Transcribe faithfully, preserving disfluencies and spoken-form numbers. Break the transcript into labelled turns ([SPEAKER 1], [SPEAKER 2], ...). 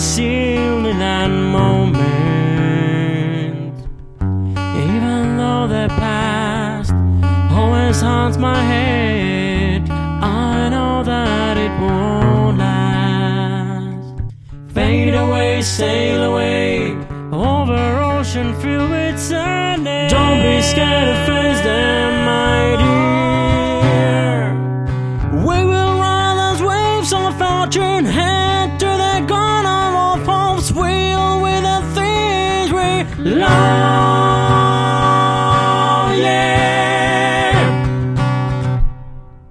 [SPEAKER 1] sealed in that moment. Even though the past always haunts my head, I know that it won't last. Fade away, sail away over ocean filled with sand. Don't be scared to face them, my dear. We will ride those waves of fortune, head to the gun of our hopes, wheel with the things we love.